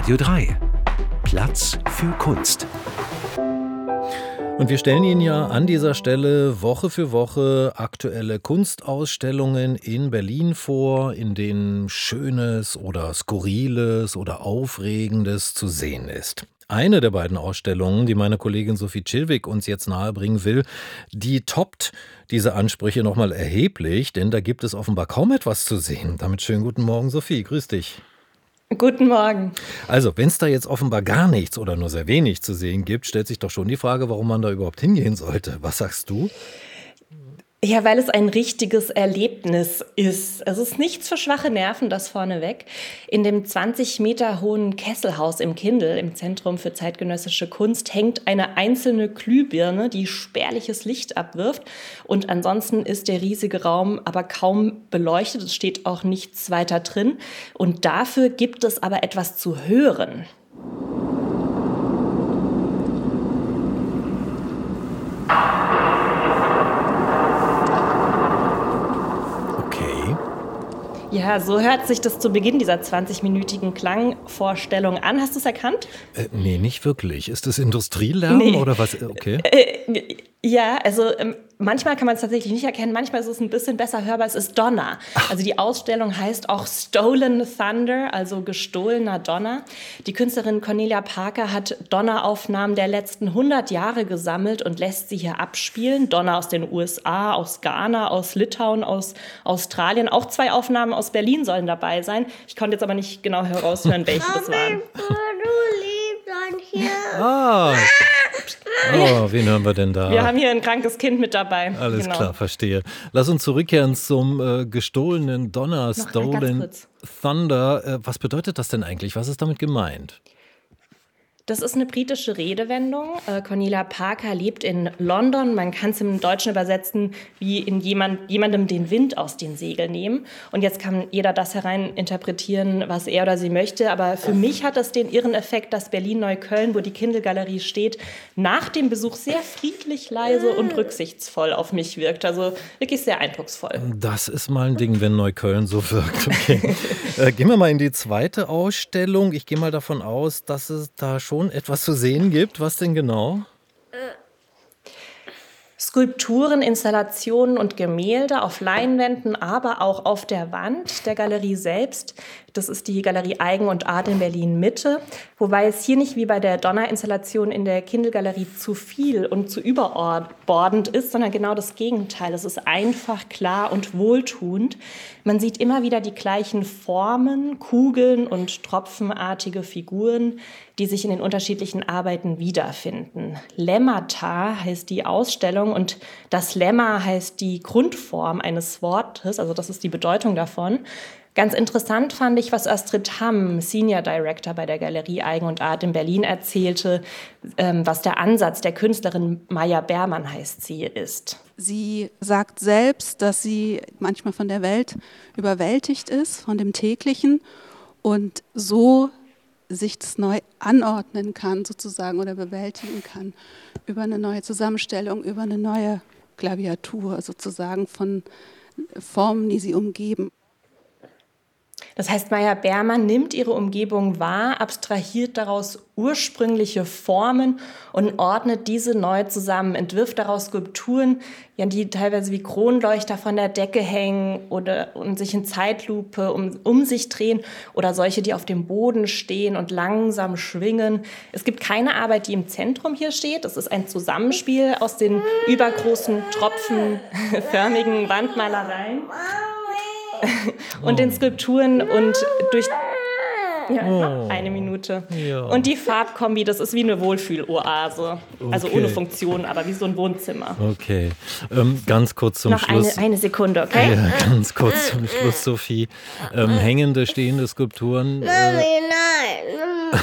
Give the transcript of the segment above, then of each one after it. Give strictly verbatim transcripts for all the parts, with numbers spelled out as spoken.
Radio drei. Platz für Kunst. Und wir stellen Ihnen ja an dieser Stelle Woche für Woche aktuelle Kunstausstellungen in Berlin vor, in denen Schönes oder Skurriles oder Aufregendes zu sehen ist. Eine der beiden Ausstellungen, die meine Kollegin Sophie Chilwig uns jetzt nahebringen will, die toppt diese Ansprüche nochmal erheblich, denn da gibt es offenbar kaum etwas zu sehen. Damit schönen guten Morgen, Sophie, grüß dich. Guten Morgen. Also, wenn es da jetzt offenbar gar nichts oder nur sehr wenig zu sehen gibt, stellt sich doch schon die Frage, warum man da überhaupt hingehen sollte. Was sagst du? Ja, weil es ein richtiges Erlebnis ist. Es ist nichts für schwache Nerven, das vorneweg. In dem zwanzig Meter hohen Kesselhaus im Kindl, im Zentrum für zeitgenössische Kunst, hängt eine einzelne Glühbirne, die spärliches Licht abwirft. Und ansonsten ist der riesige Raum aber kaum beleuchtet. Es steht auch nichts weiter drin. Und dafür gibt es aber etwas zu hören. Ja, so hört sich das zu Beginn dieser zwanzigminütigen Klangvorstellung an. Hast du es erkannt? Äh, nee, nicht wirklich. Ist das Industrielärm nee. oder was? Okay. Äh, ja, also ähm, manchmal kann man es tatsächlich nicht erkennen, manchmal ist es ein bisschen besser hörbar, es ist Donner. Also die Ausstellung heißt auch Stolen Thunder, also gestohlener Donner. Die Künstlerin Cornelia Parker hat Donneraufnahmen der letzten hundert Jahre gesammelt und lässt sie hier abspielen. Donner aus den U S A, aus Ghana, aus Litauen, aus Australien. Auch zwei Aufnahmen aus Berlin sollen dabei sein. Ich konnte jetzt aber nicht genau heraushören, welche das waren. Ah, oh, wen hören wir denn da? Wir haben hier ein krankes Kind mit dabei. Alles genau. klar, verstehe. Lass uns zurückkehren zum äh, gestohlenen Donner, Noch Stolen Thunder. Äh, was bedeutet das denn eigentlich? Was ist damit gemeint? Das ist eine britische Redewendung. Äh, Cornelia Parker lebt in London. Man kann es im Deutschen übersetzen, wie in jemand, jemandem den Wind aus den Segeln nehmen. Und jetzt kann jeder das hereininterpretieren, was er oder sie möchte. Aber für mich hat das den irren Effekt, dass Berlin-Neukölln, wo die Kindl-Galerie steht, nach dem Besuch sehr friedlich, leise und rücksichtsvoll auf mich wirkt. Also wirklich sehr eindrucksvoll. Das ist mal ein Ding, wenn Neukölln so wirkt. Okay. äh, gehen wir mal in die zweite Ausstellung. Ich gehe mal davon aus, dass es da schon etwas zu sehen gibt. Was denn genau? Skulpturen, Installationen und Gemälde auf Leinwänden, aber auch auf der Wand der Galerie selbst. Das ist die Galerie Eigen und Art in Berlin-Mitte. Wobei es hier nicht wie bei der Donner-Installation in der Kindl-Galerie zu viel und zu überbordend ist, sondern genau das Gegenteil. Es ist einfach, klar und wohltuend. Man sieht immer wieder die gleichen Formen, Kugeln und tropfenartige Figuren, die sich in den unterschiedlichen Arbeiten wiederfinden. Lemmata heißt die Ausstellung und das Lemma heißt die Grundform eines Wortes, also das ist die Bedeutung davon. Ganz interessant fand ich, was Astrid Hamm, Senior Director bei der Galerie Eigen und Art in Berlin, erzählte, ähm, was der Ansatz der Künstlerin Maya Bermann, heißt sie, ist. Sie sagt selbst, dass sie manchmal von der Welt überwältigt ist, von dem Täglichen und so sich das neu anordnen kann sozusagen oder bewältigen kann über eine neue Zusammenstellung, über eine neue Klaviatur sozusagen von Formen, die sie umgeben. Das heißt, Maya Bermann nimmt ihre Umgebung wahr, abstrahiert daraus ursprüngliche Formen und ordnet diese neu zusammen, entwirft daraus Skulpturen, ja, die teilweise wie Kronleuchter von der Decke hängen oder und sich in Zeitlupe um, um sich drehen oder solche, die auf dem Boden stehen und langsam schwingen. Es gibt keine Arbeit, die im Zentrum hier steht. Es ist ein Zusammenspiel aus den übergroßen, tropfenförmigen Wandmalereien und oh. den Skulpturen und durch ja, oh. eine Minute. Ja. Und die Farbkombi, das ist wie eine Wohlfühloase. Okay. Also ohne Funktion, aber wie so ein Wohnzimmer. Okay, ähm, ganz kurz zum Noch Schluss. Noch eine, eine Sekunde, okay? Ja, ganz kurz zum Schluss, Sophie. Ähm, hängende, stehende Skulpturen. Äh, nein,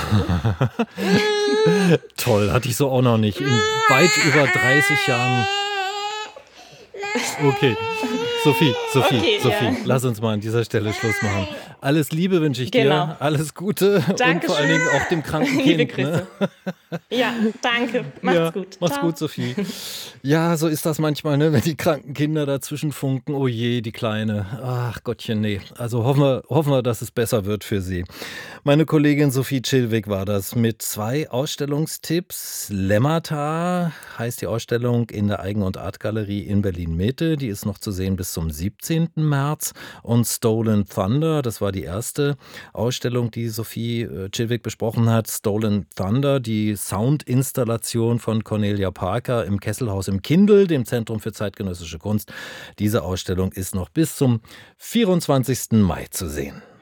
nein. Toll, hatte ich so auch noch nicht. In weit über dreißig Jahren. Okay. Sophie, Sophie, Okay, Sophie, ja. lass uns mal an dieser Stelle Schluss machen. Alles Liebe wünsche ich Genau. dir, alles Gute und Dankeschön. vor allen Dingen auch dem kranken Liebe Kind. Ne? Grüße. Ja, danke. Macht's Ja, gut. mach's Ciao. gut, Sophie. Ja, so ist das manchmal, ne? Wenn die kranken Kinder dazwischen funken. Oh je, die Kleine. Ach Gottchen, nee. Also hoffen wir, hoffen wir, dass es besser wird für sie. Meine Kollegin Sophie Chillwig war das mit zwei Ausstellungstipps. Lemmata heißt die Ausstellung in der Eigen- und Artgalerie in Berlin-Mitte. Die ist noch zu sehen bis zum siebzehnten März. Und Stolen Thunder, das war die erste Ausstellung, die Sophie äh, Chillwig besprochen hat. Stolen Thunder, die Soundinstallation von Cornelia Parker im Kesselhaus im Kindl, dem Zentrum für zeitgenössische Kunst. Diese Ausstellung ist noch bis zum vierundzwanzigsten Mai zu sehen.